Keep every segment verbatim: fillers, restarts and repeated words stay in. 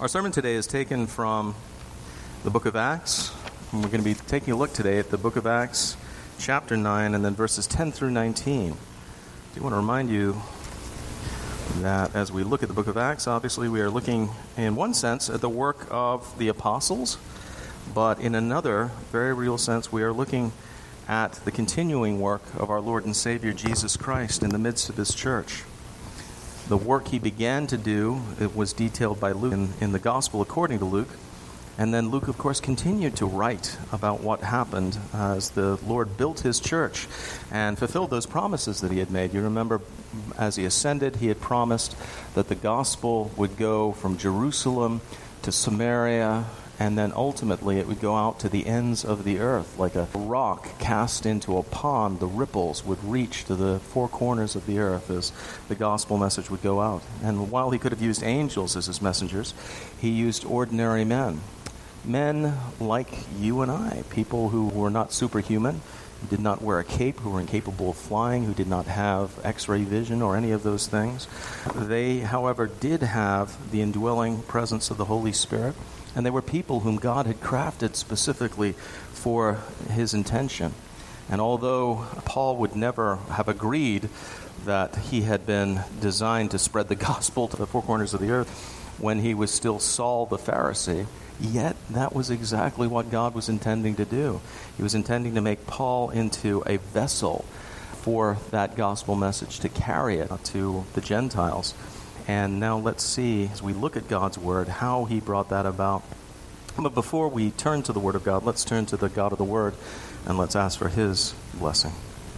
Our sermon today is taken from the book of Acts, and we're going to be taking a look today at the book of Acts, chapter nine, and then verses ten through nineteen. I do want to remind you that as we look at the book of Acts, obviously we are looking, in one sense, at the work of the apostles, but in another very real sense, we are looking at the continuing work of our Lord and Savior Jesus Christ in the midst of his church. The work he began to do, it was detailed by Luke in, in the Gospel according to Luke. And then Luke, of course, continued to write about what happened as the Lord built his church and fulfilled those promises that he had made. You remember, as he ascended, he had promised that the gospel would go from Jerusalem to Samaria, and then ultimately it would go out to the ends of the earth. Like a rock cast into a pond, the ripples would reach to the four corners of the earth as the gospel message would go out. And while he could have used angels as his messengers, he used ordinary men. Men like you and I, people who were not superhuman, who did not wear a cape, who were incapable of flying, who did not have x-ray vision or any of those things. They, however, did have the indwelling presence of the Holy Spirit. And they were people whom God had crafted specifically for his intention. And although Paul would never have agreed that he had been designed to spread the gospel to the four corners of the earth when he was still Saul the Pharisee, yet that was exactly what God was intending to do. He was intending to make Paul into a vessel for that gospel message, to carry it to the Gentiles. And now let's see, as we look at God's Word, how he brought that about. But before we turn to the Word of God, let's turn to the God of the Word, and let's ask for his blessing.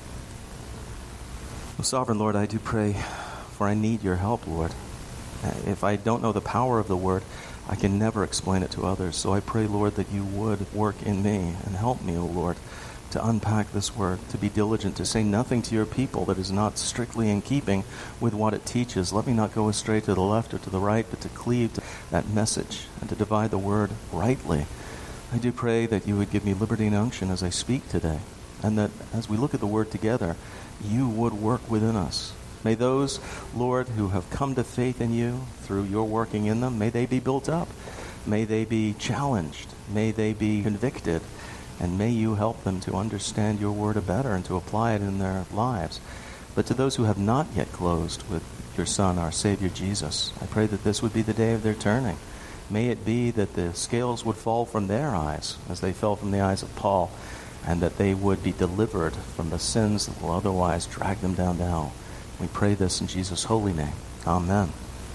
Oh, Sovereign Lord, I do pray, for I need your help, Lord. If I don't know the power of the Word, I can never explain it to others. So I pray, Lord, that you would work in me and help me, O Lord, to unpack this word, to be diligent, to say nothing to your people that is not strictly in keeping with what it teaches. Let me not go astray to the left or to the right, but to cleave to that message and to divide the word rightly. I do pray that you would give me liberty and unction as I speak today, and that as we look at the word together, you would work within us. May those, Lord, who have come to faith in you through your working in them, may they be built up. May they be challenged. May they be convicted. And may you help them to understand your word better and to apply it in their lives. But to those who have not yet closed with your Son, our Savior Jesus, I pray that this would be the day of their turning. May it be that the scales would fall from their eyes as they fell from the eyes of Paul, and that they would be delivered from the sins that will otherwise drag them down now. We pray this in Jesus' holy name. Amen.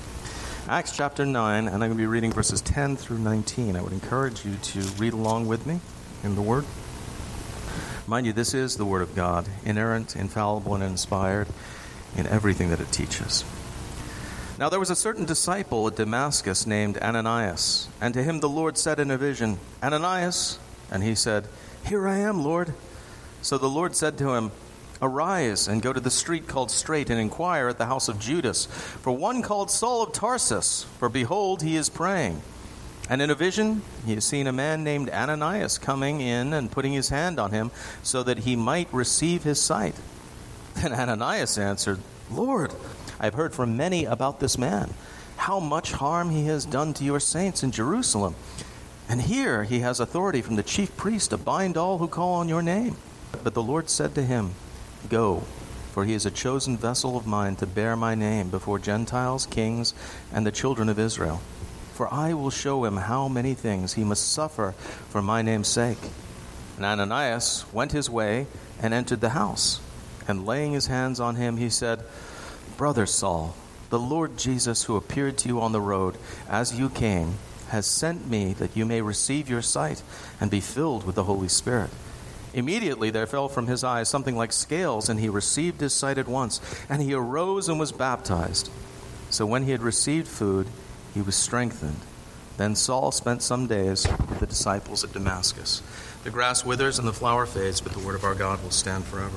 Acts chapter nine, and I'm going to be reading verses ten through nineteen. I would encourage you to read along with me in the Word. Mind you, this is the Word of God, inerrant, infallible, and inspired in everything that it teaches. Now there was a certain disciple at Damascus named Ananias, and to him the Lord said in a vision, Ananias, and he said, Here I am, Lord. So the Lord said to him, Arise and go to the street called Straight and inquire at the house of Judas for one called Saul of Tarsus, for behold, he is praying. And in a vision, he has seen a man named Ananias coming in and putting his hand on him so that he might receive his sight. Then Ananias answered, Lord, I have heard from many about this man, how much harm he has done to your saints in Jerusalem. And here he has authority from the chief priest to bind all who call on your name. But the Lord said to him, Go, for he is a chosen vessel of mine to bear my name before Gentiles, kings, and the children of Israel. For I will show him how many things he must suffer for my name's sake. And Ananias went his way and entered the house. And laying his hands on him, he said, Brother Saul, the Lord Jesus, who appeared to you on the road as you came, has sent me that you may receive your sight and be filled with the Holy Spirit. Immediately there fell from his eyes something like scales, and he received his sight at once. And he arose and was baptized. So when he had received food, he was strengthened. Then Saul spent some days with the disciples at Damascus. The grass withers and the flower fades, but the word of our God will stand forever.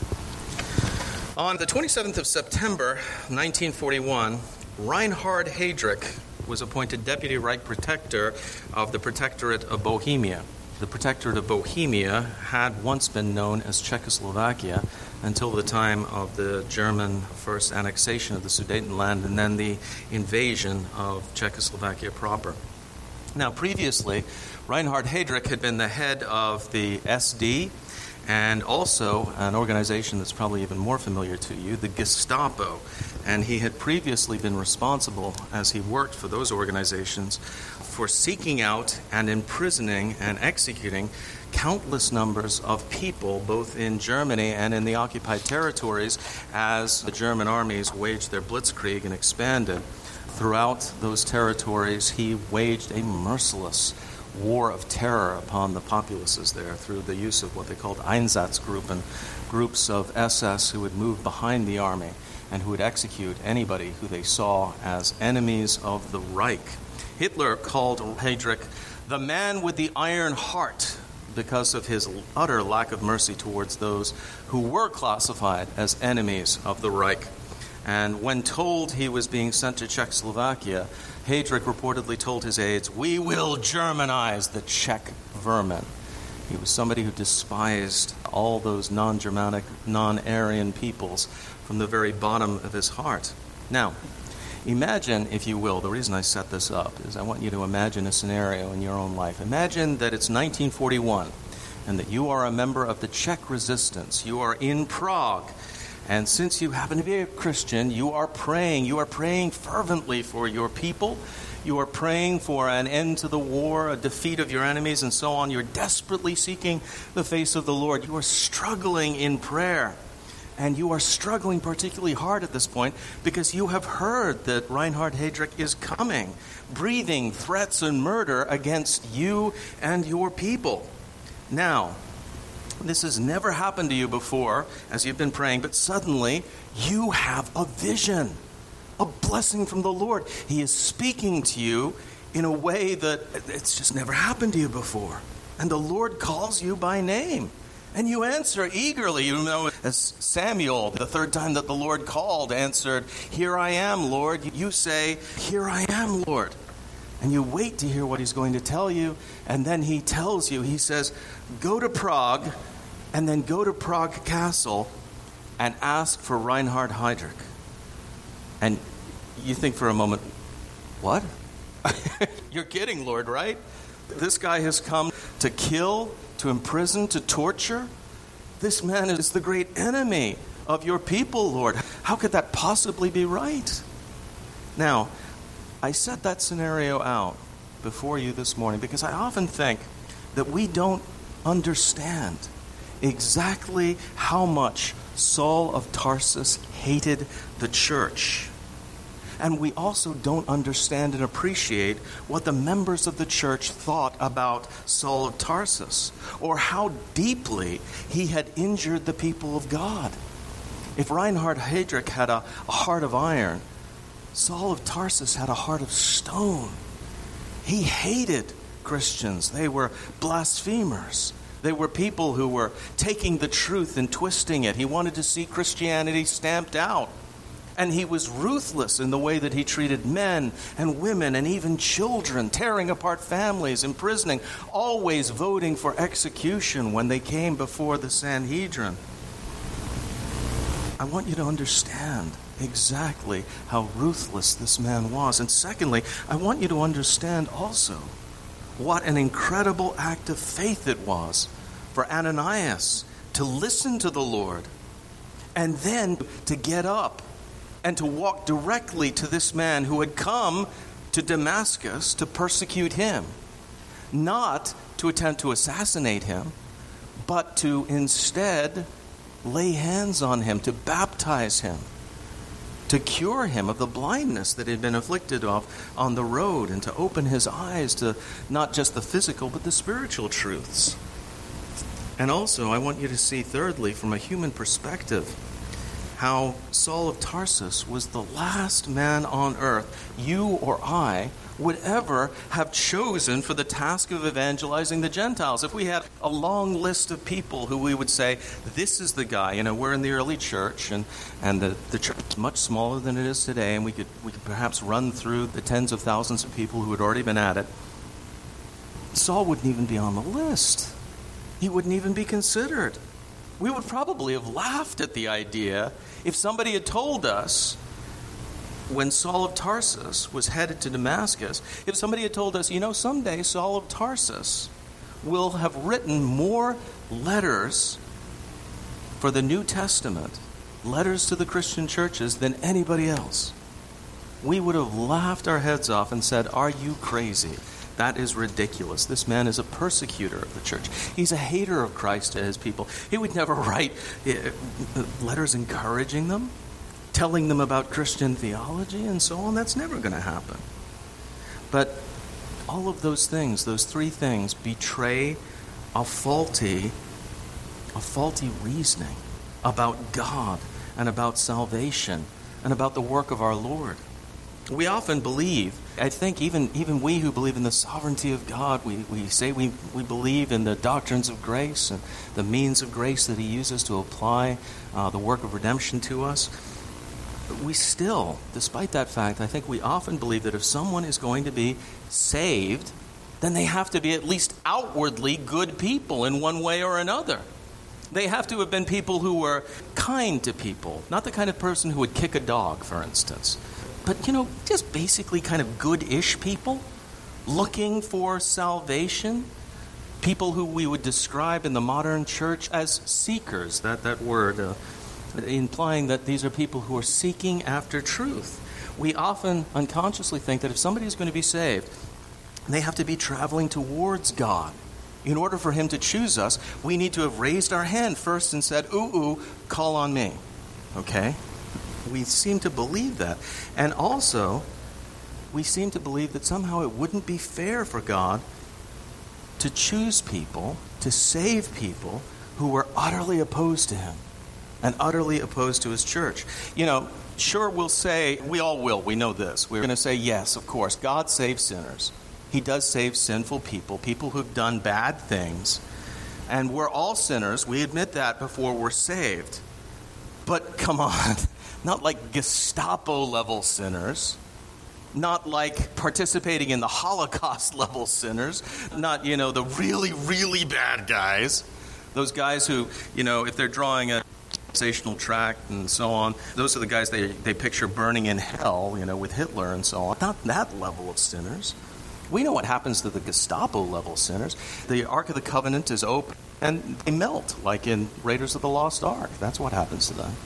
On the twenty-seventh of September, nineteen forty-one, Reinhard Heydrich was appointed Deputy Reich Protector of the Protectorate of Bohemia. The Protectorate of Bohemia had once been known as Czechoslovakia until the time of the German first annexation of the Sudetenland and then the invasion of Czechoslovakia proper. Now, previously, Reinhard Heydrich had been the head of the S D and also an organization that's probably even more familiar to you, the Gestapo. And he had previously been responsible, as he worked for those organizations, for seeking out and imprisoning and executing countless numbers of people, both in Germany and in the occupied territories, as the German armies waged their blitzkrieg and expanded. Throughout those territories, he waged a merciless war of terror upon the populaces there through the use of what they called Einsatzgruppen, groups of S S who would move behind the army and who would execute anybody who they saw as enemies of the Reich. Hitler called Heydrich the man with the iron heart because of his utter lack of mercy towards those who were classified as enemies of the Reich. And when told he was being sent to Czechoslovakia, Heydrich reportedly told his aides, "We will Germanize the Czech vermin." He was somebody who despised all those non-Germanic, non-Aryan peoples from the very bottom of his heart. Now, imagine, if you will, the reason I set this up is I want you to imagine a scenario in your own life. Imagine that it's nineteen forty-one and that you are a member of the Czech resistance. You are in Prague. And since you happen to be a Christian, you are praying. You are praying fervently for your people. You are praying for an end to the war, a defeat of your enemies, and so on. You're desperately seeking the face of the Lord. You are struggling in prayer. And you are struggling particularly hard at this point because you have heard that Reinhard Heydrich is coming, breathing threats and murder against you and your people. Now, this has never happened to you before as you've been praying, but suddenly you have a vision, a blessing from the Lord. He is speaking to you in a way that it's just never happened to you before. And the Lord calls you by name. And you answer eagerly. You know, as Samuel, the third time that the Lord called, answered, "Here I am, Lord." You say, "Here I am, Lord." And you wait to hear what he's going to tell you. And then he tells you, he says, "Go to Prague, and then go to Prague Castle and ask for Reinhard Heydrich." And you think for a moment, what? You're kidding, Lord, right? This guy has come to kill, to imprison, to torture. This man is the great enemy of your people, Lord. How could that possibly be right? Now, I set that scenario out before you this morning because I often think that we don't understand exactly how much Saul of Tarsus hated the church. And we also don't understand and appreciate what the members of the church thought about Saul of Tarsus, or how deeply he had injured the people of God. If Reinhard Heydrich had a, a heart of iron, Saul of Tarsus had a heart of stone. He hated Christians. They were blasphemers. They were people who were taking the truth and twisting it. He wanted to see Christianity stamped out. And he was ruthless in the way that he treated men and women and even children, tearing apart families, imprisoning, always voting for execution when they came before the Sanhedrin. I want you to understand exactly how ruthless this man was. And secondly, I want you to understand also what an incredible act of faith it was for Ananias to listen to the Lord and then to get up and to walk directly to this man who had come to Damascus to persecute him, not to attempt to assassinate him, but to instead lay hands on him, to baptize him, to cure him of the blindness that had been afflicted of on the road, and to open his eyes to not just the physical but the spiritual truths. And also, I want you to see, thirdly, from a human perspective, how Saul of Tarsus was the last man on earth you or I would ever have chosen for the task of evangelizing the Gentiles. If we had a long list of people who we would say, this is the guy, you know, we're in the early church, and, and the, the church is much smaller than it is today, and we could, we could perhaps run through the tens of thousands of people who had already been at it. Saul wouldn't even be on the list. He wouldn't even be considered. We would probably have laughed at the idea if somebody had told us, when Saul of Tarsus was headed to Damascus, if somebody had told us, you know, someday Saul of Tarsus will have written more letters for the New Testament, letters to the Christian churches, than anybody else. We would have laughed our heads off and said, are you crazy? That is ridiculous. This man is a persecutor of the church. He's a hater of Christ to his people. He would never write letters encouraging them, telling them about Christian theology and so on. That's never going to happen. But all of those things, those three things, betray a faulty, a faulty reasoning about God and about salvation and about the work of our Lord. We often believe, I think even, even we who believe in the sovereignty of God, we, we say we, we believe in the doctrines of grace and the means of grace that he uses to apply uh, the work of redemption to us. But we still, despite that fact, I think we often believe that if someone is going to be saved, then they have to be at least outwardly good people in one way or another. They have to have been people who were kind to people, not the kind of person who would kick a dog, for instance. But, you know, just basically kind of good-ish people looking for salvation, people who we would describe in the modern church as seekers, that, that word, uh, implying that these are people who are seeking after truth. We often unconsciously think that if somebody is going to be saved, they have to be traveling towards God. In order for him to choose us, we need to have raised our hand first and said, ooh, ooh, call on me. Okay? We seem to believe that. And also, we seem to believe that somehow it wouldn't be fair for God to choose people, to save people who were utterly opposed to him and utterly opposed to his church. You know, sure, we'll say, we all will, we know this. We're going to say, yes, of course, God saves sinners. He does save sinful people, people who've done bad things. And we're all sinners. We admit that before we're saved. But come on, not like Gestapo-level sinners, not like participating in the Holocaust-level sinners, not, you know, the really, really bad guys, those guys who, you know, if they're drawing a sensational tract and so on, those are the guys they, they picture burning in hell, you know, with Hitler and so on. Not that level of sinners. We know what happens to the Gestapo-level sinners. The Ark of the Covenant is open, and they melt, like in Raiders of the Lost Ark. That's what happens to them.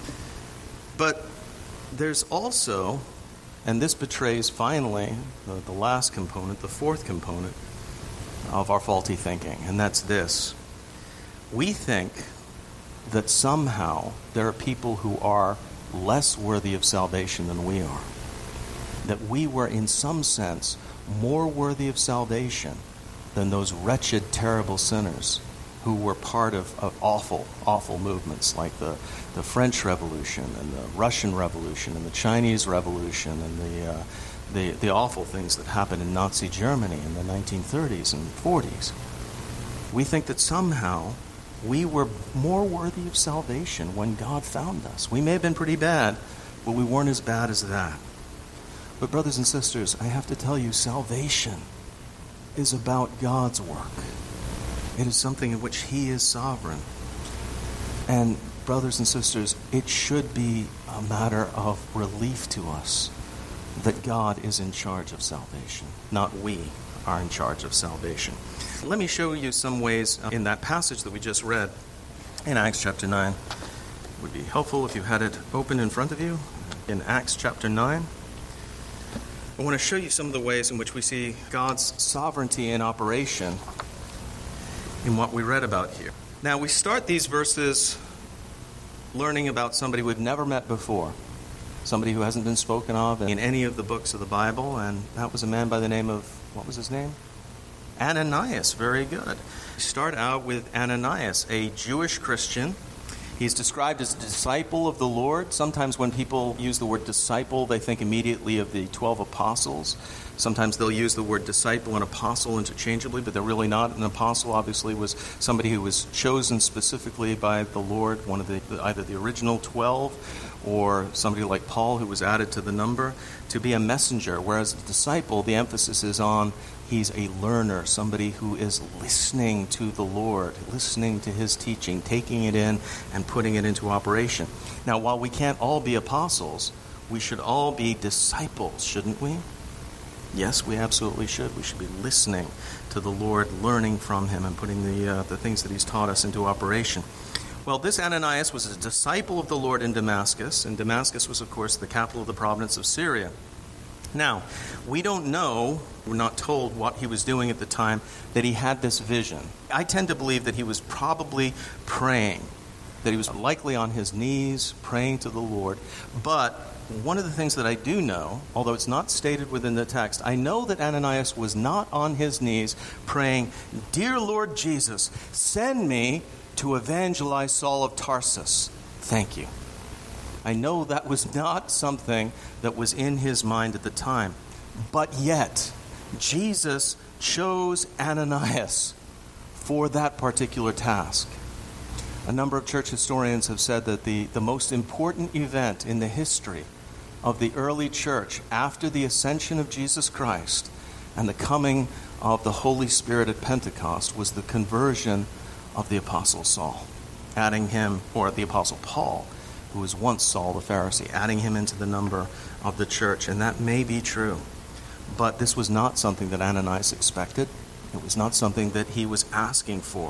But there's also, and this betrays finally the, the last component, the fourth component of our faulty thinking, and that's this. We think that somehow there are people who are less worthy of salvation than we are. That we were, in some sense, more worthy of salvation than those wretched, terrible sinners who were part of, of awful, awful movements like the, the French Revolution and the Russian Revolution and the Chinese Revolution and the, uh, the, the awful things that happened in Nazi Germany in the nineteen thirties and forties. We think that somehow we were more worthy of salvation when God found us. We may have been pretty bad, but we weren't as bad as that. But brothers and sisters, I have to tell you, salvation is about God's work. It is something in which he is sovereign. And brothers and sisters, it should be a matter of relief to us that God is in charge of salvation, not we are in charge of salvation. Let me show you some ways in that passage that we just read in Acts chapter nine. It would be helpful if you had it open in front of you in Acts chapter nine. I want to show you some of the ways in which we see God's sovereignty in operation in what we read about here. Now, we start these verses learning about somebody we've never met before, somebody who hasn't been spoken of in any of the books of the Bible, and that was a man by the name of, what was his name? Ananias. Very good. We start out with Ananias, a Jewish Christian. He's described as a disciple of the Lord. Sometimes when people use the word disciple, they think immediately of the twelve apostles. Sometimes they'll use the word disciple and apostle interchangeably, but they're really not. An apostle obviously was somebody who was chosen specifically by the Lord, one of the either the original twelve or somebody like Paul who was added to the number, to be a messenger, whereas a disciple, the emphasis is on He's a learner, somebody who is listening to the Lord, listening to his teaching, taking it in and putting it into operation. Now, while we can't all be apostles, we should all be disciples, shouldn't we? Yes, we absolutely should. We should be listening to the Lord, learning from him, and putting the uh, the things that he's taught us into operation. Well, this Ananias was a disciple of the Lord in Damascus, and Damascus was, of course, the capital of the province of Syria. Now, we don't know, we're not told what he was doing at the time that he had this vision. I tend to believe that he was probably praying, that he was likely on his knees praying to the Lord. But one of the things that I do know, although it's not stated within the text, I know that Ananias was not on his knees praying, "Dear Lord Jesus, send me to evangelize Saul of Tarsus. Thank you." I know that was not something that was in his mind at the time. But yet, Jesus chose Ananias for that particular task. A number of church historians have said that the, the most important event in the history of the early church after the ascension of Jesus Christ and the coming of the Holy Spirit at Pentecost was the conversion of the Apostle Saul, adding him, or the Apostle Paul, who was once Saul the Pharisee, adding him into the number of the church. And that may be true. But this was not something that Ananias expected. It was not something that he was asking for.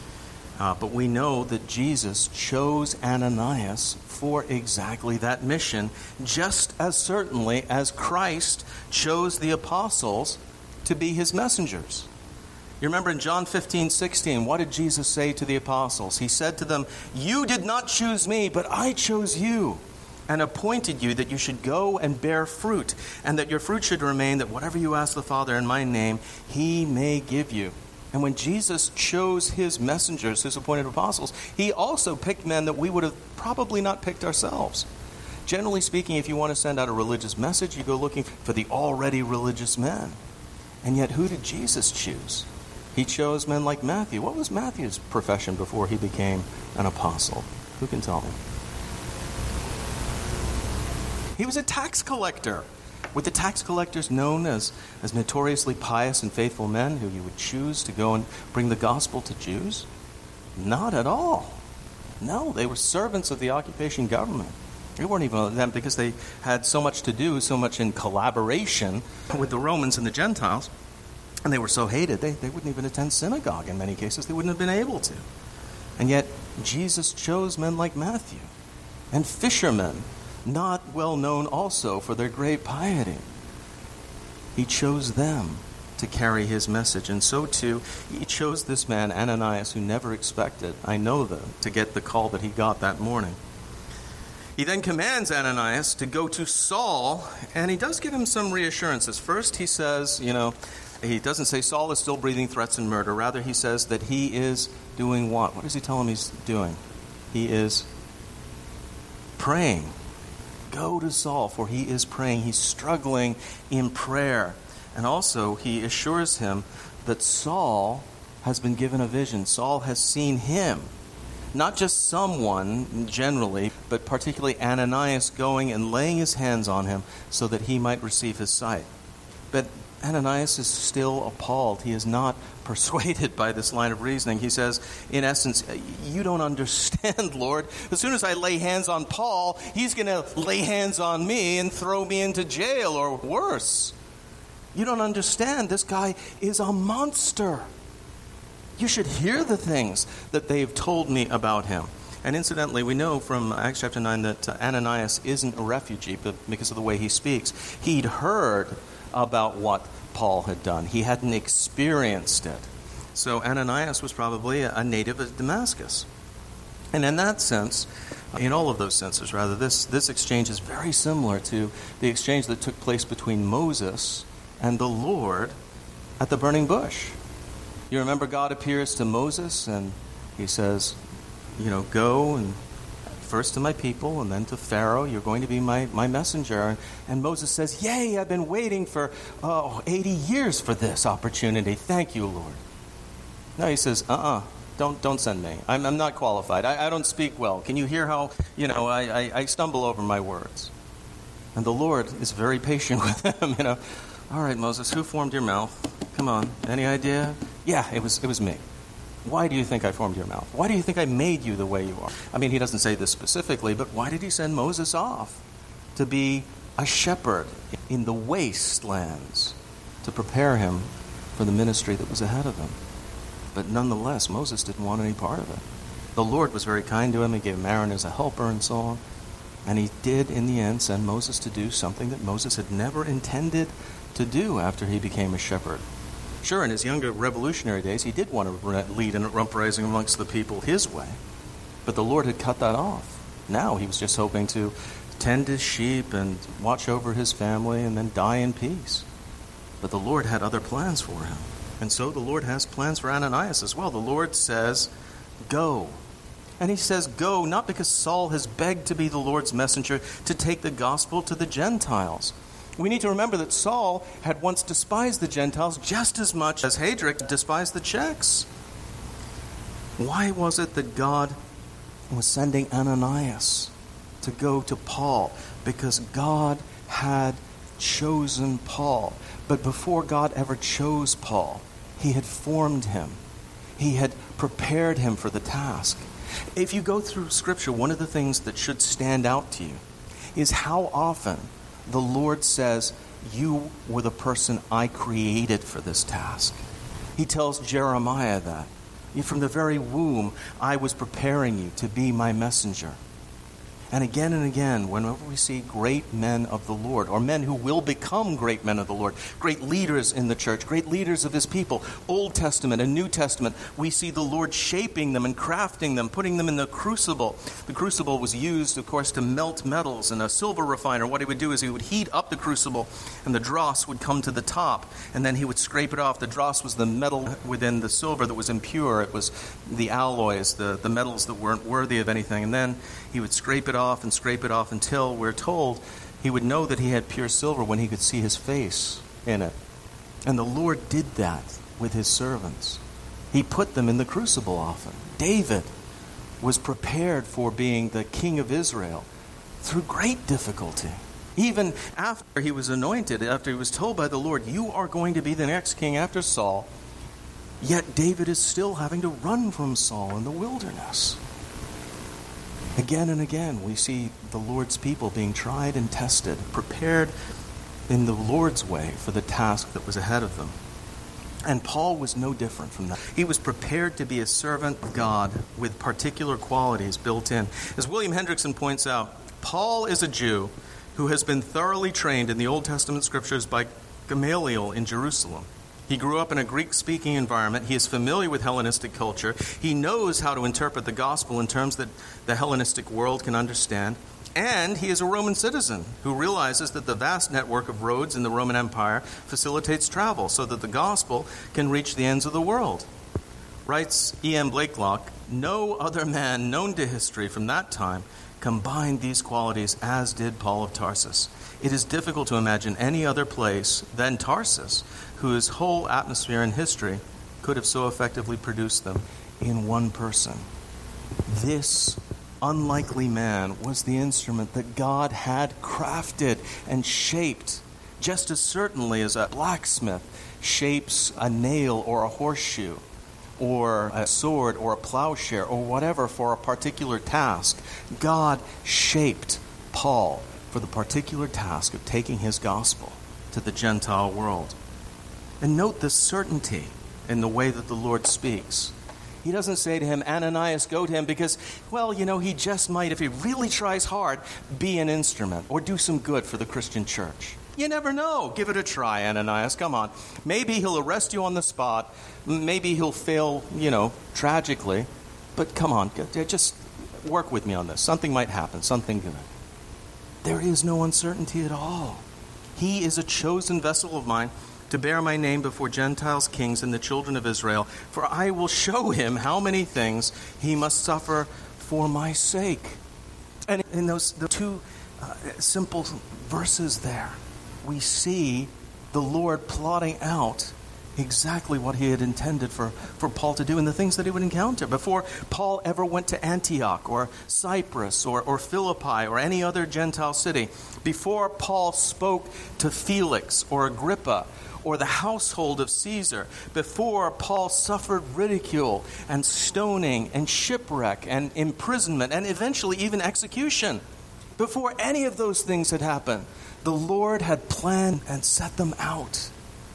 Uh, but we know that Jesus chose Ananias for exactly that mission, just as certainly as Christ chose the apostles to be his messengers. You remember in John fifteen sixteen, what did Jesus say to the apostles? He said to them, "You did not choose me, but I chose you and appointed you that you should go and bear fruit, and that your fruit should remain, that whatever you ask the Father in my name, he may give you." And when Jesus chose his messengers, his appointed apostles, he also picked men that we would have probably not picked ourselves. Generally speaking, if you want to send out a religious message, you go looking for the already religious men. And yet, who did Jesus choose? He chose men like Matthew. What was Matthew's profession before he became an apostle? Who can tell me? He was a tax collector. Were the tax collectors known as, as notoriously pious and faithful men who you would choose to go and bring the gospel to Jews? Not at all. No, they were servants of the occupation government. They weren't even them because they had so much to do, so much in collaboration with the Romans and the Gentiles. And they were so hated, they, they wouldn't even attend synagogue in many cases. They wouldn't have been able to. And yet, Jesus chose men like Matthew and fishermen, not well known also for their great piety. He chose them to carry his message. And so too, he chose this man, Ananias, who never expected, I know them, to get the call that he got that morning. He then commands Ananias to go to Saul, and he does give him some reassurances. First, he says, you know, he doesn't say Saul is still breathing threats and murder. Rather, he says that he is doing what? What does he tell him he's doing? He is praying. Go to Saul, for he is praying. He's struggling in prayer. And also, he assures him that Saul has been given a vision. Saul has seen him. Not just someone generally, but particularly Ananias going and laying his hands on him so that he might receive his sight. But Ananias is still appalled. He is not persuaded by this line of reasoning. He says, in essence, you don't understand, Lord. As soon as I lay hands on Paul, he's going to lay hands on me and throw me into jail or worse. You don't understand. This guy is a monster. You should hear the things that they've told me about him. And incidentally, we know from Acts chapter nine that uh, Ananias isn't a refugee, but because of the way he speaks. He'd heard about what Paul had done. He hadn't experienced it. So Ananias was probably a, a native of Damascus. And in that sense, in all of those senses, rather, this, this exchange is very similar to the exchange that took place between Moses and the Lord at the burning bush. You remember God appears to Moses and he says, you know, go and first to my people and then to Pharaoh. You're going to be my, my messenger. And, and Moses says, yay, I've been waiting for oh, eighty years for this opportunity. Thank you, Lord. No, he says, uh-uh, don't don't send me. I'm, I'm not qualified. I, I don't speak well. Can you hear how, you know, I, I, I stumble over my words? And the Lord is very patient with him, you know. All right, Moses, who formed your mouth? Come on. Any idea? Yeah, it was, it was me. Why do you think I formed your mouth? Why do you think I made you the way you are? I mean, he doesn't say this specifically, but why did he send Moses off to be a shepherd in the wastelands to prepare him for the ministry that was ahead of him? But nonetheless, Moses didn't want any part of it. The Lord was very kind to him. He gave him Aaron as a helper and so on. And he did, in the end, send Moses to do something that Moses had never intended to do after he became a shepherd. Sure, in his younger revolutionary days, he did want to lead an uprising amongst the people his way. But the Lord had cut that off. Now he was just hoping to tend his sheep and watch over his family and then die in peace. But the Lord had other plans for him. And so the Lord has plans for Ananias as well. The Lord says, go. And he says go not because Saul has begged to be the Lord's messenger to take the gospel to the Gentiles. We need to remember that Saul had once despised the Gentiles just as much as Hadric despised the Czechs. Why was it that God was sending Ananias to go to Paul? Because God had chosen Paul. But before God ever chose Paul, he had formed him. He had prepared him for the task. If you go through Scripture, one of the things that should stand out to you is how often the Lord says, you were the person I created for this task. He tells Jeremiah that. From the very womb, I was preparing you to be my messenger. And again and again, whenever we see great men of the Lord, or men who will become great men of the Lord, great leaders in the church, great leaders of his people, Old Testament and New Testament, we see the Lord shaping them and crafting them, putting them in the crucible. The crucible was used, of course, to melt metals. And a silver refiner, what he would do is he would heat up the crucible, and the dross would come to the top, and then he would scrape it off. The dross was the metal within the silver that was impure. It was the alloys, the, the metals that weren't worthy of anything. And then he would scrape it off and scrape it off until, we're told, he would know that he had pure silver when he could see his face in it. And the Lord did that with his servants. He put them in the crucible often. David was prepared for being the king of Israel through great difficulty. Even after he was anointed, after he was told by the Lord, you are going to be the next king after Saul, yet David is still having to run from Saul in the wilderness. Again and again, we see the Lord's people being tried and tested, prepared in the Lord's way for the task that was ahead of them. And Paul was no different from that. He was prepared to be a servant of God with particular qualities built in. As William Hendrickson points out, Paul is a Jew who has been thoroughly trained in the Old Testament scriptures by Gamaliel in Jerusalem. He grew up in a Greek-speaking environment. He is familiar with Hellenistic culture. He knows how to interpret the gospel in terms that the Hellenistic world can understand. And he is a Roman citizen who realizes that the vast network of roads in the Roman Empire facilitates travel so that the gospel can reach the ends of the world. Writes E M Blakelock, no other man known to history from that time combined these qualities as did Paul of Tarsus. It is difficult to imagine any other place than Tarsus whose whole atmosphere and history could have so effectively produced them in one person. This unlikely man was the instrument that God had crafted and shaped, just as certainly as a blacksmith shapes a nail or a horseshoe or a sword or a plowshare or whatever for a particular task. God shaped Paul for the particular task of taking his gospel to the Gentile world. And note the certainty in the way that the Lord speaks. He doesn't say to him, Ananias, go to him, because, well, you know, he just might, if he really tries hard, be an instrument or do some good for the Christian church. You never know. Give it a try, Ananias. Come on. Maybe he'll arrest you on the spot. Maybe he'll fail, you know, tragically. But come on, just work with me on this. Something might happen, something good. There is no uncertainty at all. He is a chosen vessel of mine to bear my name before Gentiles, kings, and the children of Israel. For I will show him how many things he must suffer for my sake. And in those the two uh, simple verses there, we see the Lord plotting out exactly what he had intended for, for Paul to do and the things that he would encounter. Before Paul ever went to Antioch or Cyprus or, or Philippi or any other Gentile city, before Paul spoke to Felix or Agrippa or the household of Caesar. Before Paul suffered ridicule and stoning and shipwreck and imprisonment and eventually even execution. Before any of those things had happened, the Lord had planned and set them out.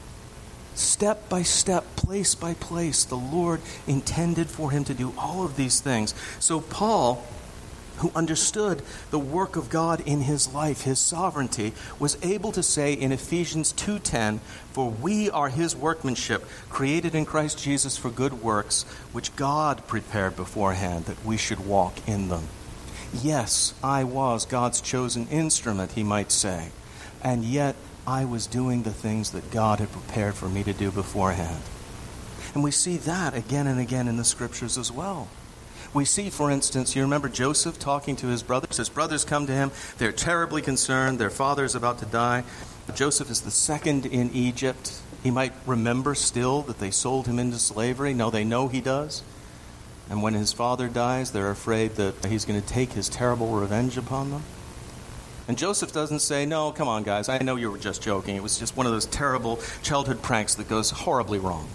Step by step, place by place, the Lord intended for him to do all of these things. So Paul, who understood the work of God in his life, his sovereignty, was able to say in Ephesians two ten, "For we are his workmanship, created in Christ Jesus for good works, which God prepared beforehand that we should walk in them." Yes, I was God's chosen instrument, he might say, and yet I was doing the things that God had prepared for me to do beforehand. And we see that again and again in the scriptures as well. We see, for instance, you remember Joseph talking to his brothers. His brothers come to him. They're terribly concerned. Their father is about to die. Joseph is the second in Egypt. He might remember still that they sold him into slavery. No, they know he does. And when his father dies, they're afraid that he's going to take his terrible revenge upon them. And Joseph doesn't say, "No, come on, guys. I know you were just joking. It was just one of those terrible childhood pranks that goes horribly wrong."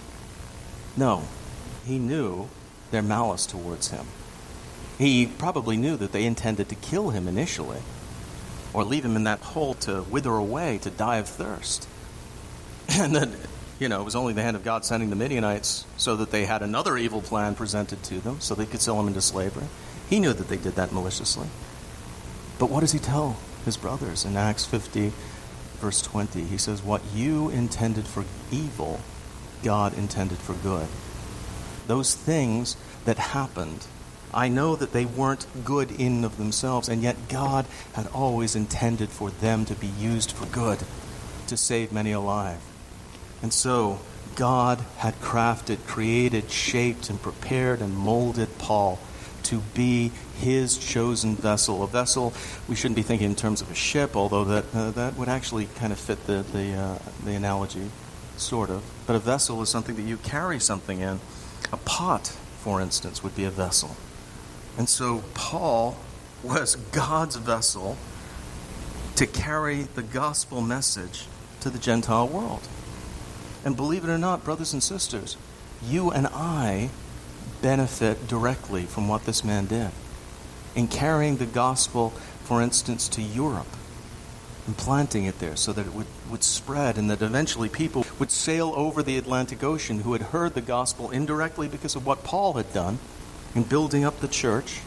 No, he knew their malice towards him. He probably knew that they intended to kill him initially, or leave him in that hole to wither away, to die of thirst. And then, you know, it was only the hand of God sending the Midianites so that they had another evil plan presented to them so they could sell him into slavery. He knew that they did that maliciously. But what does he tell his brothers in Acts fifty, verse twenty? He says, "What you intended for evil, God intended for good." Those things that happened, I know that they weren't good in and of themselves, and yet God had always intended for them to be used for good, to save many alive. And so God had crafted, created, shaped, and prepared and molded Paul to be his chosen vessel. A vessel, we shouldn't be thinking in terms of a ship, although that uh, that would actually kind of fit the the, uh, the analogy, sort of. But a vessel is something that you carry something in. A pot, for instance, would be a vessel. And so Paul was God's vessel to carry the gospel message to the Gentile world. And believe it or not, brothers and sisters, you and I benefit directly from what this man did in carrying the gospel, for instance, to Europe and planting it there so that it would, would spread and that eventually people would sail over the Atlantic Ocean who had heard the gospel indirectly because of what Paul had done in building up the church.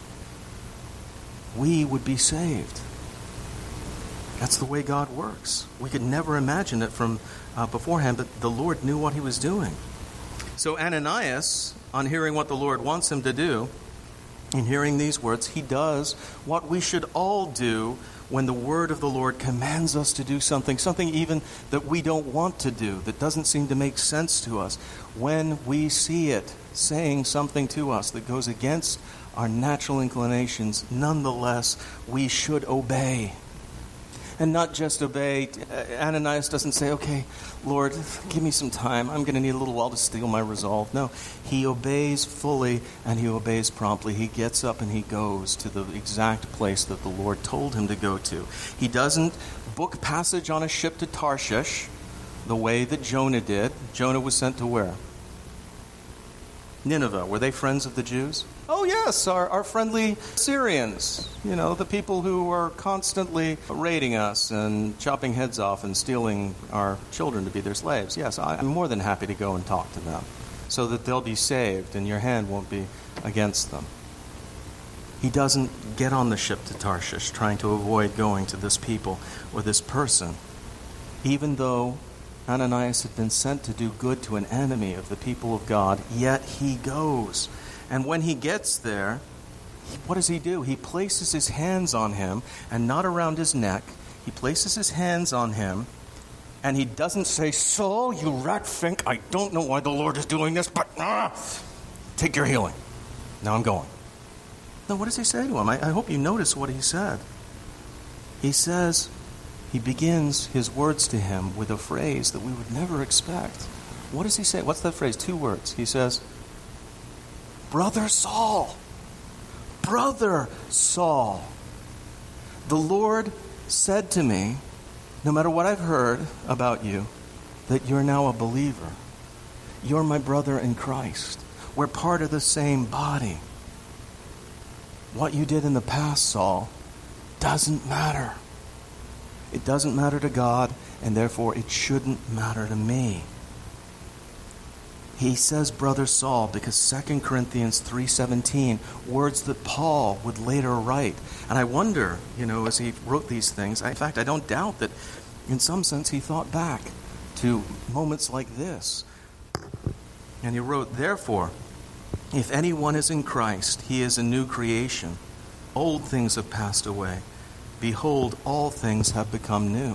We would be saved. That's the way God works. We could never imagine it from uh, beforehand, but the Lord knew what he was doing. So Ananias, on hearing what the Lord wants him to do, in hearing these words, he does what we should all do when the word of the Lord commands us to do something, something even that we don't want to do, that doesn't seem to make sense to us. When we see it saying something to us that goes against our natural inclinations, nonetheless, we should obey. And not just obey. Ananias doesn't say, "Okay, Lord, give me some time. I'm going to need a little while to steel my resolve." No, he obeys fully and he obeys promptly. He gets up and he goes to the exact place that the Lord told him to go to. He doesn't book passage on a ship to Tarshish the way that Jonah did. Jonah was sent to where? Nineveh. Were they friends of the Jews? Oh, yes, our, our friendly Syrians. You know, the people who are constantly raiding us and chopping heads off and stealing our children to be their slaves. Yes, I'm more than happy to go and talk to them so that they'll be saved and your hand won't be against them. He doesn't get on the ship to Tarshish trying to avoid going to this people or this person, even though Ananias had been sent to do good to an enemy of the people of God, yet he goes. And when he gets there, what does he do? He places his hands on him, and not around his neck. He places his hands on him, and he doesn't say, "Saul, you rat fink, I don't know why the Lord is doing this, but ah, take your healing. Now I'm going." No, what does he say to him? I, I hope you notice what he said. He says, he begins his words to him with a phrase that we would never expect. What does he say? What's that phrase? Two words. He says, "Brother Saul, Brother Saul, the Lord said to me, no matter what I've heard about you, that you're now a believer. You're my brother in Christ. We're part of the same body. What you did in the past, Saul, doesn't matter. It doesn't matter to God, and therefore it shouldn't matter to me. He says, brother Saul, because Second Corinthians three seventeen, words that Paul would later write. And I wonder, you know, as he wrote these things, I, in fact, I don't doubt that in some sense he thought back to moments like this. And he wrote, therefore, if anyone is in Christ, he is a new creation. Old things have passed away. Behold, all things have become new.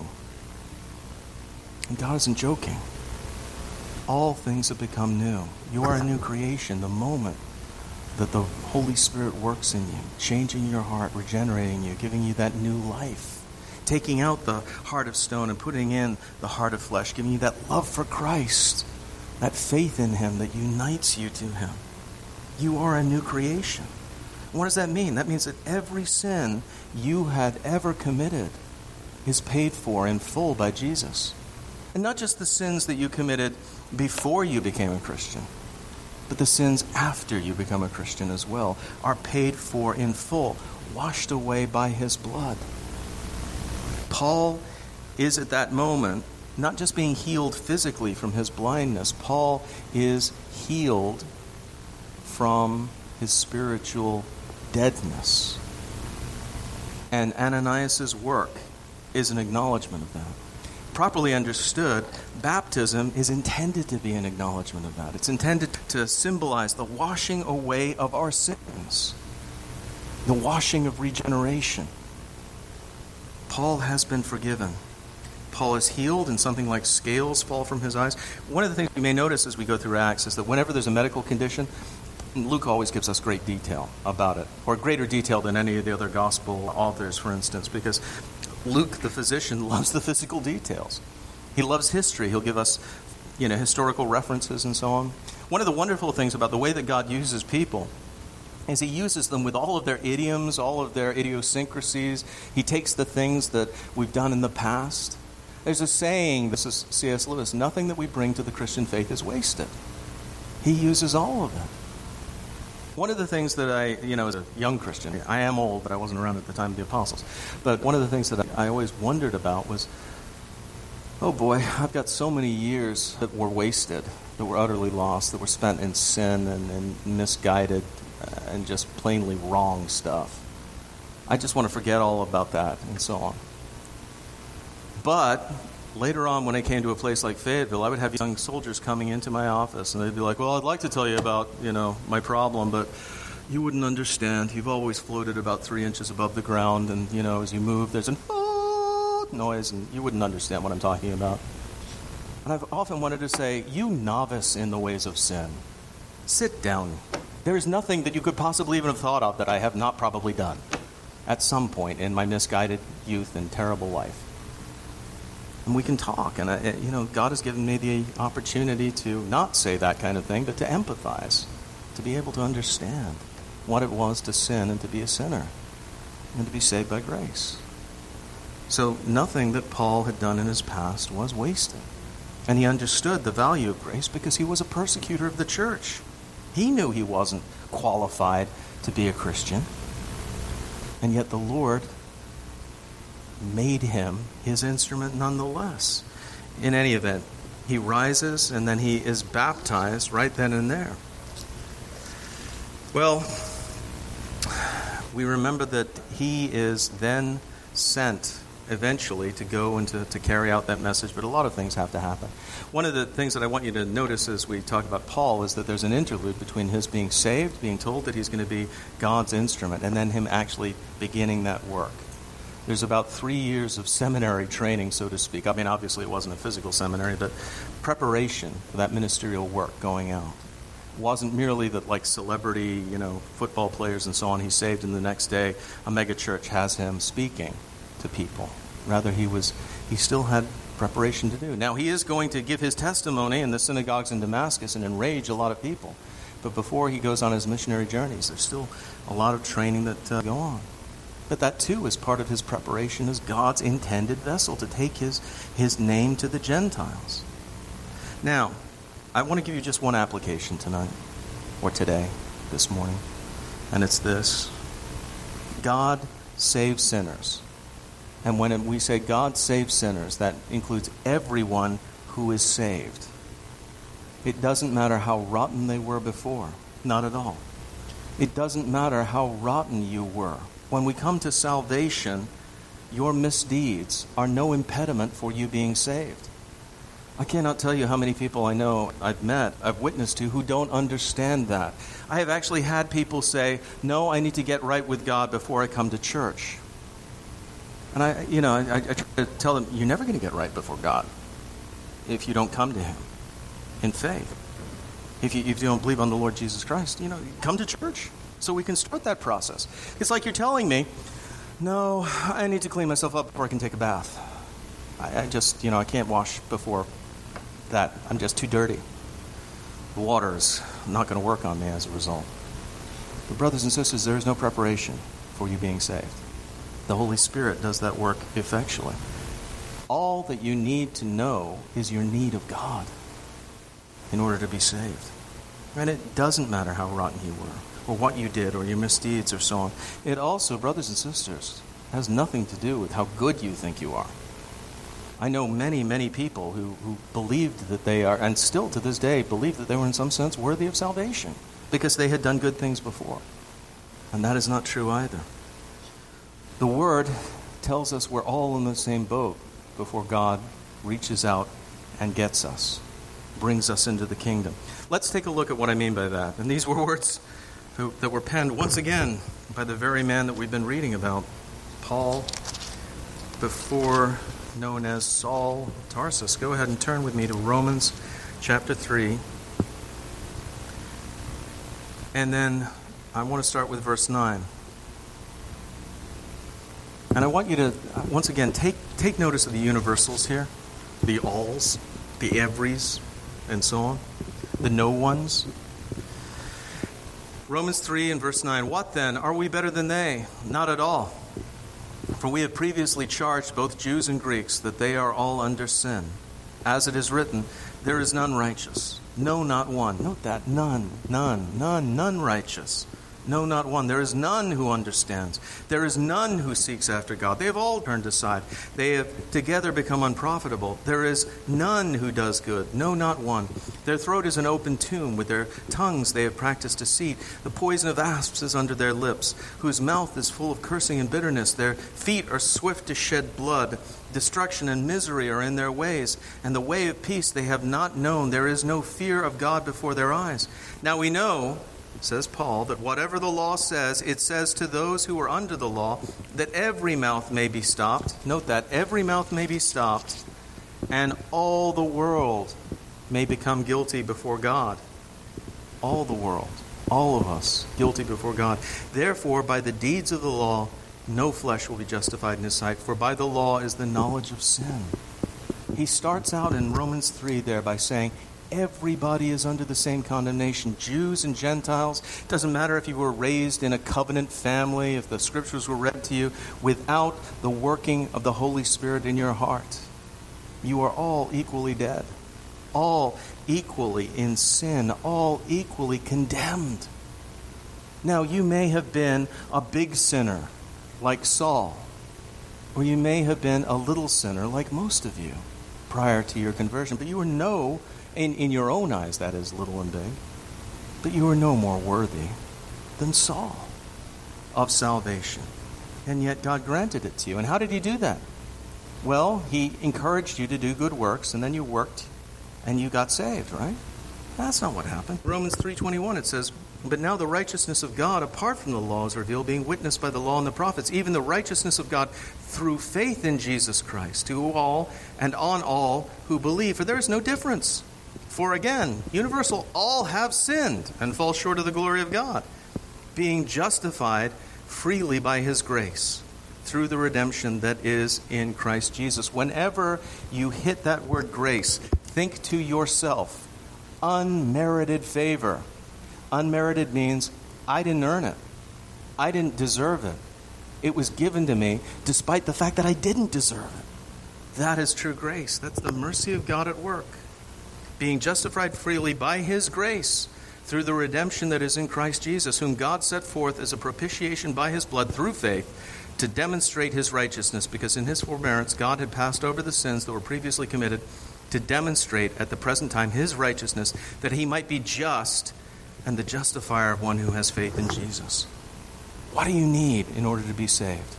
And God isn't joking. All things have become new. You are a new creation the moment that the Holy Spirit works in you, changing your heart, regenerating you, giving you that new life, taking out the heart of stone and putting in the heart of flesh, giving you that love for Christ, that faith in Him that unites you to Him. You are a new creation. What does that mean? That means that every sin you had ever committed is paid for in full by Jesus. And not just the sins that you committed before you became a Christian, but the sins after you become a Christian as well are paid for in full, washed away by His blood. Paul is at that moment not just being healed physically from his blindness. Paul is healed from his spiritual deadness. And Ananias' work is an acknowledgement of that. Properly understood, baptism is intended to be an acknowledgement of that. It's intended to symbolize the washing away of our sins, the washing of regeneration. Paul has been forgiven. Paul is healed, and something like scales fall from his eyes. One of the things we may notice as we go through Acts is that whenever there's a medical condition, Luke always gives us great detail about it, or greater detail than any of the other gospel authors, for instance, because Luke, the physician, loves the physical details. He loves history. He'll give us, you know, historical references and so on. One of the wonderful things about the way that God uses people is He uses them with all of their idioms, all of their idiosyncrasies. He takes the things that we've done in the past. There's a saying, this is C S Lewis, nothing that we bring to the Christian faith is wasted. He uses all of it. One of the things that I, you know, as a young Christian, I am old, but I wasn't around at the time of the apostles. But one of the things that I always wondered about was, oh boy, I've got so many years that were wasted, that were utterly lost, that were spent in sin and, and misguided uh, and just plainly wrong stuff. I just want to forget all about that and so on. But later on, when I came to a place like Fayetteville, I would have young soldiers coming into my office, and they'd be like, well, I'd like to tell you about, you know, my problem, but you wouldn't understand. You've always floated about three inches above the ground, and, you know, as you move, there's an oh noise, and you wouldn't understand what I'm talking about. And I've often wanted to say, you novice in the ways of sin, sit down. There is nothing that you could possibly even have thought of that I have not probably done at some point in my misguided youth and terrible life. And we can talk, and, I, you know, God has given me the opportunity to not say that kind of thing, but to empathize, to be able to understand what it was to sin and to be a sinner, and to be saved by grace. So nothing that Paul had done in his past was wasted. And he understood the value of grace because he was a persecutor of the church. He knew he wasn't qualified to be a Christian, and yet the Lord made him his instrument nonetheless. In any event, he rises and then he is baptized right then and there. Well, we remember that he is then sent eventually to go and to, to carry out that message, but a lot of things have to happen. One of the things that I want you to notice as we talk about Paul is that there's an interlude between his being saved, being told that he's going to be God's instrument, and then him actually beginning that work. There's about three years of seminary training, so to speak. I mean, obviously it wasn't a physical seminary, but preparation for that ministerial work going out. It wasn't merely that, like celebrity, you know, football players and so on, he's saved and the next day a mega church has him speaking to people. Rather, he was he still had preparation to do. Now, he is going to give his testimony in the synagogues in Damascus and enrage a lot of people. But before he goes on his missionary journeys, there's still a lot of training that uh, go on. But that, too, is part of his preparation as God's intended vessel to take his, his name to the Gentiles. Now, I want to give you just one application tonight, or today, this morning, and it's this. God saves sinners. And when we say God saves sinners, that includes everyone who is saved. It doesn't matter how rotten they were before. Not at all. It doesn't matter how rotten you were. When we come to salvation, your misdeeds are no impediment for you being saved. I cannot tell you how many people I know, I've met, I've witnessed to, who don't understand that. I have actually had people say, no, I need to get right with God before I come to church. And I, you know, I, I try to tell them, you're never going to get right before God if you don't come to Him in faith. If you, if you don't believe on the Lord Jesus Christ, you know, come to church so we can start that process. It's like you're telling me, no, I need to clean myself up before I can take a bath. I, I just, you know, I can't wash before that. I'm just too dirty. The water is not going to work on me as a result. But brothers and sisters, there is no preparation for you being saved. The Holy Spirit does that work effectually. All that you need to know is your need of God in order to be saved. And it doesn't matter how rotten you were, or what you did, or your misdeeds, or so on. It also, brothers and sisters, has nothing to do with how good you think you are. I know many, many people who, who believed that they are, and still to this day, believe that they were in some sense worthy of salvation because they had done good things before. And that is not true either. The Word tells us we're all in the same boat before God reaches out and gets us, brings us into the kingdom. Let's take a look at what I mean by that. And these were words that were penned once again by the very man that we've been reading about, Paul, before known as Saul of Tarsus. Go ahead and turn with me to Romans chapter three. And then I want to start with verse nine. And I want you to, once again, take take notice of the universals here. The alls, the everys, and so on. The no ones. Romans three and verse nine. What then? Are we better than they? Not at all. For we have previously charged both Jews and Greeks that they are all under sin. As it is written, there is none righteous. No, not one. Note that. None, none, none, none righteous. No, not one. There is none who understands. There is none who seeks after God. They have all turned aside. They have together become unprofitable. There is none who does good. No, not one. Their throat is an open tomb. With their tongues they have practiced deceit. The poison of asps is under their lips, whose mouth is full of cursing and bitterness. Their feet are swift to shed blood. Destruction and misery are in their ways, and the way of peace they have not known. There is no fear of God before their eyes. Now we know, says Paul, that whatever the law says, it says to those who are under the law, that every mouth may be stopped. Note that, every mouth may be stopped, and all the world may become guilty before God. All the world, all of us, guilty before God. Therefore, by the deeds of the law, no flesh will be justified in His sight, for by the law is the knowledge of sin. He starts out in Romans three there by saying, everybody is under the same condemnation, Jews and Gentiles. It doesn't matter if you were raised in a covenant family, if the scriptures were read to you, without the working of the Holy Spirit in your heart, you are all equally dead, all equally in sin, all equally condemned. Now, you may have been a big sinner like Saul, or you may have been a little sinner like most of you prior to your conversion, but you were no In, in your own eyes, that is, little and big. But you are no more worthy than Saul of salvation. And yet God granted it to you. And how did He do that? Well, He encouraged you to do good works, and then you worked, and you got saved, right? That's not what happened. Romans three twenty-one, it says, but now the righteousness of God apart from the law is revealed, being witnessed by the law and the prophets, even the righteousness of God through faith in Jesus Christ, to all and on all who believe. For there is no difference. For again, universal, all have sinned and fall short of the glory of God, being justified freely by His grace through the redemption that is in Christ Jesus. Whenever you hit that word grace, think to yourself, unmerited favor. Unmerited means I didn't earn it. I didn't deserve it. It was given to me despite the fact that I didn't deserve it. That is true grace. That's the mercy of God at work. being justified freely by his grace through the redemption that is in Christ Jesus, whom God set forth as a propitiation by his blood through faith to demonstrate his righteousness, because in his forbearance God had passed over the sins that were previously committed, to demonstrate at the present time his righteousness, that he might be just and the justifier of one who has faith in Jesus. What do you need in order to be saved?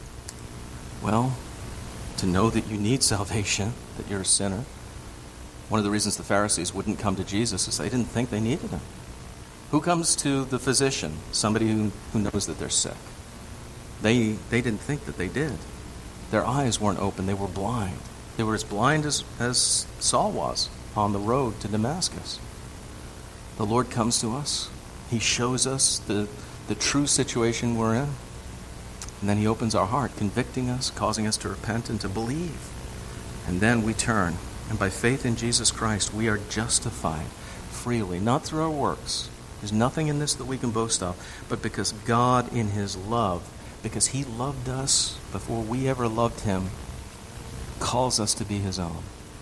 Well, to know that you need salvation, that you're a sinner. One of the reasons the Pharisees wouldn't come to Jesus is they didn't think they needed him. Who comes to the physician? Somebody who, who knows that they're sick. They, they didn't think that they did. Their eyes weren't open. They were blind. They were as blind as, as Saul was on the road to Damascus. The Lord comes to us. He shows us the, the true situation we're in. And then he opens our heart, convicting us, causing us to repent and to believe. And then we turn. And by faith in Jesus Christ, we are justified freely, not through our works. There's nothing in this that we can boast of, but because God in his love, because he loved us before we ever loved him, calls us to be his own.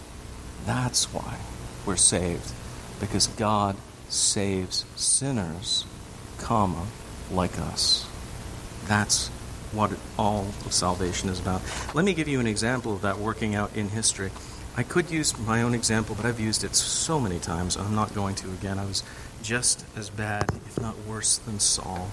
That's why we're saved, because God saves sinners, comma, like us. That's what all of salvation is about. Let me give you an example of that working out in history. I could use my own example, but I've used it so many times, I'm not going to again. I was just as bad, if not worse, than Saul.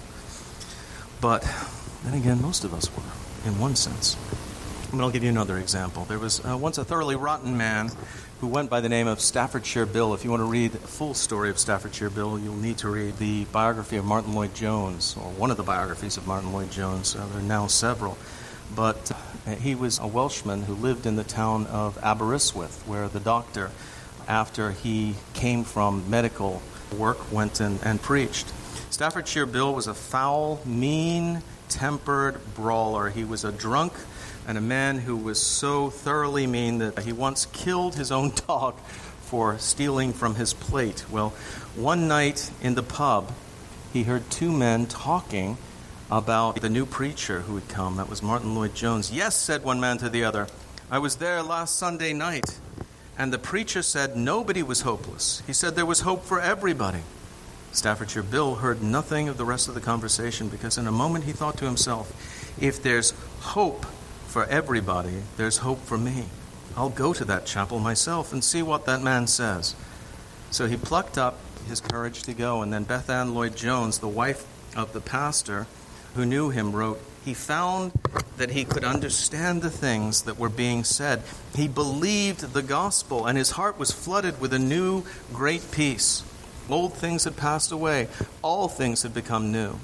But then again, most of us were, in one sense. And I'll give you another example. There was uh, once a thoroughly rotten man who went by the name of Staffordshire Bill. If you want to read the full story of Staffordshire Bill, you'll need to read the biography of Martin Lloyd-Jones, or one of the biographies of Martin Lloyd-Jones. Uh, there are now several. But uh, he was a Welshman who lived in the town of Aberystwyth, where the doctor, after he came from medical work, went and, and preached. Staffordshire Bill was a foul, mean-tempered brawler. He was a drunk and a man who was so thoroughly mean that he once killed his own dog for stealing from his plate. Well, one night in the pub, he heard two men talking about the new preacher who had come. That was Martin Lloyd-Jones. "Yes," said one man to the other, "I was there last Sunday night, and the preacher said nobody was hopeless. He said there was hope for everybody." Staffordshire Bill heard nothing of the rest of the conversation, because in a moment he thought to himself, if there's hope for everybody, there's hope for me. I'll go to that chapel myself and see what that man says. So he plucked up his courage to go, and then Beth Ann Lloyd-Jones, the wife of the pastor who knew him, wrote, "He found that he could understand the things that were being said. He believed the gospel, and his heart was flooded with a new great peace. Old things had passed away. All things had become new."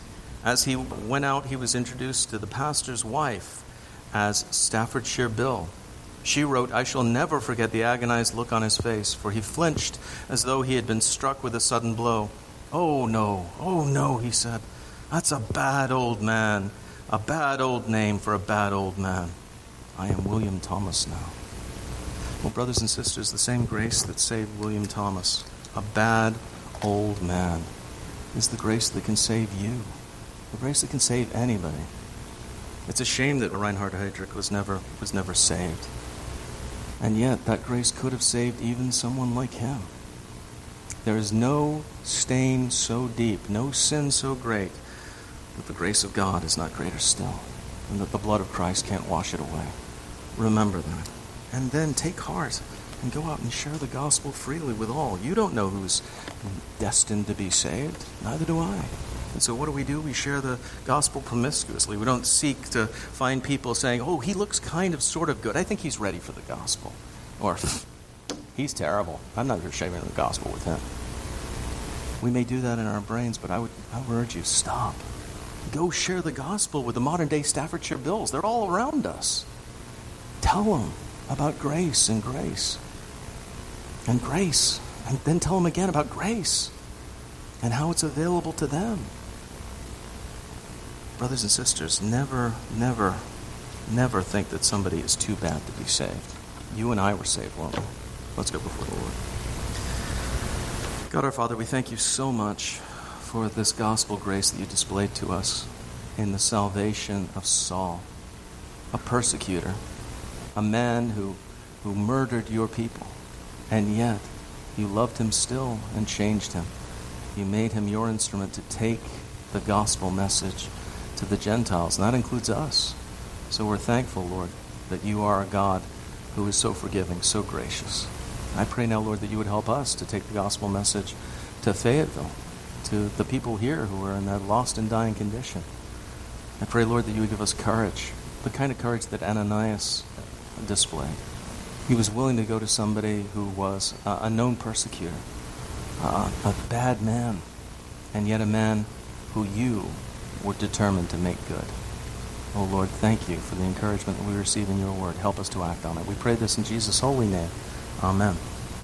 As he went out, he was introduced to the pastor's wife as Staffordshire Bill. She wrote, "I shall never forget the agonized look on his face, for he flinched as though he had been struck with a sudden blow. 'Oh no, oh no,' he said. 'That's a bad old man, a bad old name for a bad old man. I am William Thomas now.'" Well, brothers and sisters, the same grace that saved William Thomas, a bad old man, is the grace that can save you, the grace that can save anybody. It's a shame that Reinhard Heydrich was never was never saved. And yet, that grace could have saved even someone like him. There is no stain so deep, no sin so great, that the grace of God is not greater still, and that the blood of Christ can't wash it away. Remember that. And then take heart and go out and share the gospel freely with all. You don't know who's destined to be saved. Neither do I. And so what do we do? We share the gospel promiscuously. We don't seek to find people saying, "Oh, he looks kind of sort of good. I think he's ready for the gospel." Or, "He's terrible. I'm not sharing the gospel with him." We may do that in our brains, but I would, I would urge you, stop. Go share the gospel with the modern-day Staffordshire Bills. They're all around us. Tell them about grace and grace and grace. And then tell them again about grace and how it's available to them. Brothers and sisters, never, never, never think that somebody is too bad to be saved. You and I were saved, weren't we? Let's go before the Lord. God our Father, we thank you so much for this gospel grace that you displayed to us in the salvation of Saul, a persecutor, a man who, who murdered your people, and yet You loved him still and changed him. You made him your instrument to take the gospel message to the Gentiles, and that includes us. So we're thankful, Lord, that you are a God who is so forgiving, so gracious. I pray now, Lord, that you would help us to take the gospel message to Fayetteville, to the people here who are in that lost and dying condition. I pray, Lord, that you would give us courage, the kind of courage that Ananias displayed. He was willing to go to somebody who was uh, a known persecutor, uh, a bad man, and yet a man who you were determined to make good. Oh, Lord, thank you for the encouragement that we receive in your word. Help us to act on it. We pray this in Jesus' holy name. Amen.